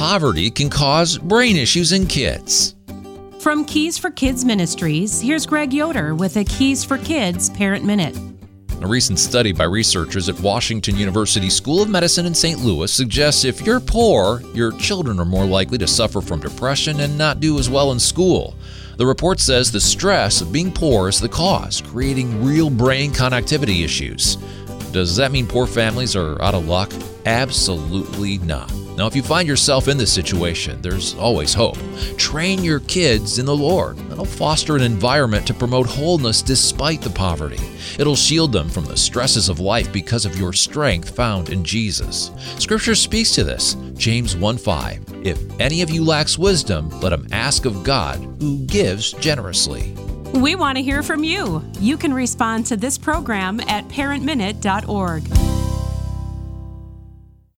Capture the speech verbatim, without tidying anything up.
poverty can cause brain issues in kids. From Keys for Kids Ministries, here's Greg Yoder with a Keys for Kids Parent Minute. A recent study by researchers at Washington University School of Medicine in Saint Louis suggests if you're poor, your children are more likely to suffer from depression and not do as well in school. The report says the stress of being poor is the cause, creating real brain connectivity issues. Does that mean poor families are out of luck? Absolutely not. Now, if you find yourself in this situation, there's always hope. Train your kids in the Lord. That'll foster an environment to promote wholeness despite the poverty. It'll shield them from the stresses of life because of your strength found in Jesus. Scripture speaks to this. James one five. If any of you lacks wisdom, let him ask of God, who gives generously. We want to hear from you. You can respond to this program at parent minute dot org.